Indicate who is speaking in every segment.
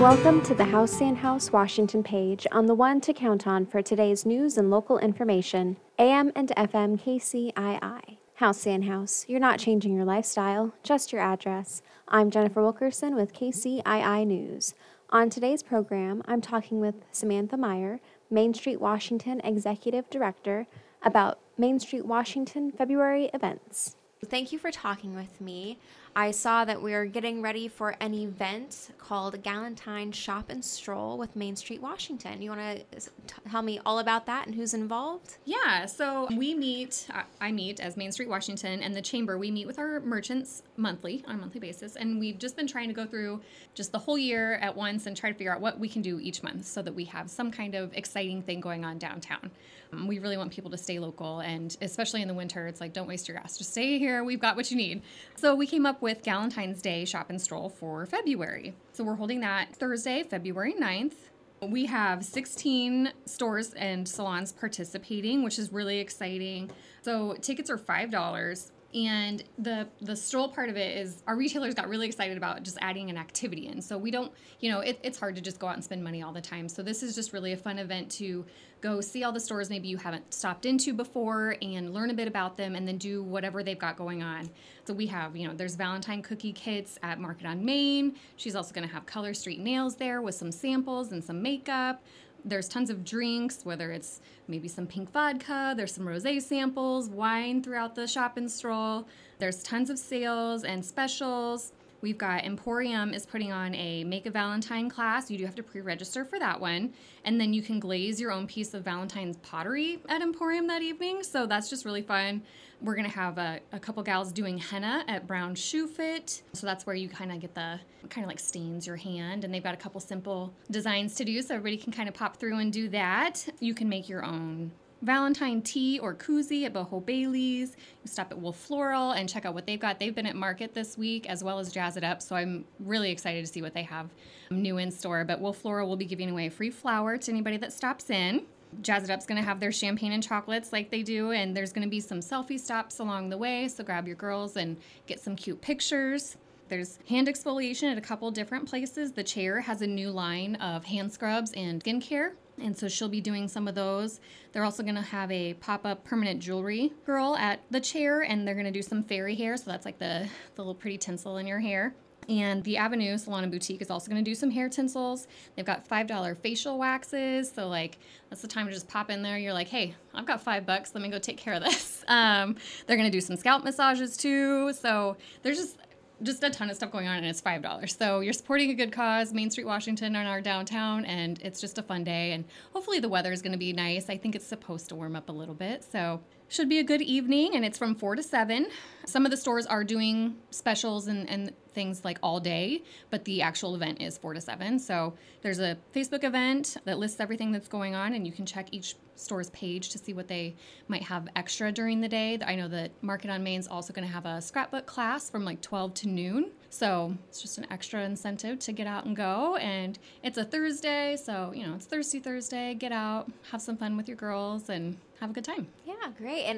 Speaker 1: Welcome to the Halcyon House Washington page on the one to count on for today's news and local information, AM and FM KCII. Halcyon House, you're not changing your lifestyle, just your address. I'm Jennifer Wilkerson with KCII News. On today's program, I'm talking with Samantha Meyer, Main Street Washington Executive Director, about Main Street Washington February events. Thank you for talking with me. I saw that we are getting ready for an event called Galentine Shop and Stroll with Main Street Washington. You want to tell me all about that and who's involved?
Speaker 2: Yeah, so I meet as Main Street Washington and the Chamber. We meet with our merchants on a monthly basis, and we've just been trying to go through just the whole year at once and try to figure out what we can do each month so that we have some kind of exciting thing going on downtown. We really want people to stay local, and especially in the winter, it's like, don't waste your gas. Just stay here. We've got what you need. So we came up with Galentine's Day Shop and Stroll for February. So we're holding that Thursday, February 9th. We have 16 stores and salons participating, which is really exciting. So tickets are $5. And the stroll part of it is our retailers got really excited about just adding an activity in. So we don't, it's hard to just go out and spend money all the time. So this is just really a fun event to go see all the stores maybe you haven't stopped into before and learn a bit about them and then do whatever they've got going on. So we have, there's Valentine cookie kits at Market on Main. She's also going to have Color Street Nails there with some samples and some makeup. There's tons of drinks, whether it's maybe some pink vodka, there's some rosé samples, wine throughout the shop and stroll. There's tons of sales and specials. We've got Emporium is putting on a Make a Valentine class. You do have to pre-register for that one. And then you can glaze your own piece of Valentine's pottery at Emporium that evening. So that's just really fun. We're going to have a couple gals doing henna at Brown Shoe Fit. So that's where you kind of get the like stains your hand. And they've got a couple simple designs to do so everybody can kind of pop through and do that. You can make your own Valentine tea or koozie at Boho Bailey's. You stop at Wolf Floral and check out what they've got. They've been at Market this week as well as Jazz It Up, so I'm really excited to see what they have new in store. But Wolf Floral will be giving away a free flower to anybody that stops in. Jazz It Up's going to have their champagne and chocolates like they do, and there's going to be some selfie stops along the way, so grab your girls and get some cute pictures. There's hand exfoliation at a couple different places. The Chair has a new line of hand scrubs and skincare, and so she'll be doing some of those. They're also going to have a pop-up permanent jewelry girl at the Chair, and they're going to do some fairy hair, so that's like the little pretty tinsel in your hair. And the Avenue Salon and Boutique is also going to do some hair tinsels. They've got $5 facial waxes, so that's the time to just pop in there. You're like, hey, I've got $5. Let me go take care of this. They're going to do some scalp massages too. So there's just a ton of stuff going on, and it's $5. So you're supporting a good cause, Main Street Washington and our downtown, and it's just a fun day. And hopefully the weather is going to be nice. I think it's supposed to warm up a little bit, so should be a good evening, and it's from 4 to 7. Some of the stores are doing specials and things like all day, but the actual event is 4 to 7. So there's a Facebook event that lists everything that's going on, and you can check each store's page to see what they might have extra during the day. I know that Market on Main's also going to have a scrapbook class from 12 to noon. So it's just an extra incentive to get out and go. And it's a Thursday, so, it's Thirsty Thursday. Get out, have some fun with your girls, and have a good time.
Speaker 1: Yeah, great. And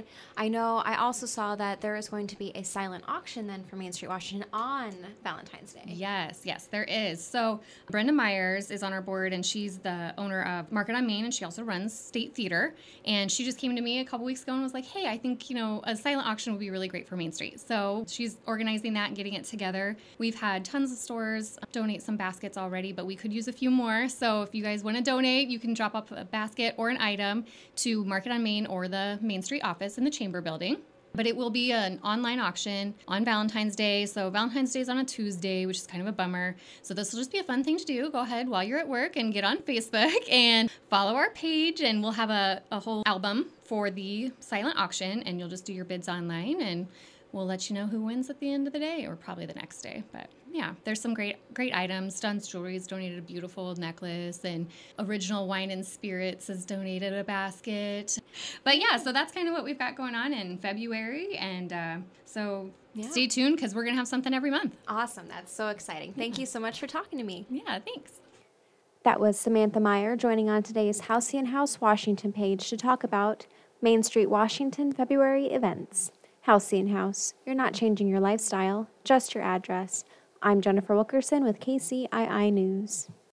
Speaker 1: I also saw that there is going to be a silent auction then for Main Street Washington on Valentine's Day.
Speaker 2: Yes, there is. So Brenda Myers is on our board, and she's the owner of Market on Main, and she also runs State Theater. And she just came to me a couple weeks ago and was like, hey, I think, a silent auction would be really great for Main Street. So she's organizing that and getting it together. We've had tons of stores donate some baskets already, but we could use a few more. So if you guys want to donate, you can drop off a basket or an item to Market on Main or the Main Street office in the Chamber building. But it will be an online auction on Valentine's Day. So Valentine's Day is on a Tuesday, which is kind of a bummer. So this will just be a fun thing to do. Go ahead while you're at work and get on Facebook and follow our page. And we'll have a whole album for the silent auction. And you'll just do your bids online, and we'll let you know who wins at the end of the day, or probably the next day. But yeah, there's some great items. Dunn's Jewelry has donated a beautiful necklace, and Original Wine and Spirits has donated a basket. But yeah, so that's kind of what we've got going on in February. And Stay tuned, because we're going to have something every month.
Speaker 1: Awesome. That's so exciting. Thank you so much for talking to me.
Speaker 2: Yeah, thanks.
Speaker 1: That was Samantha Meyer joining on today's Halcyon House Washington page to talk about Main Street Washington February events. Halcyon House, you're not changing your lifestyle, just your address. I'm Jennifer Wilkerson with KCII News.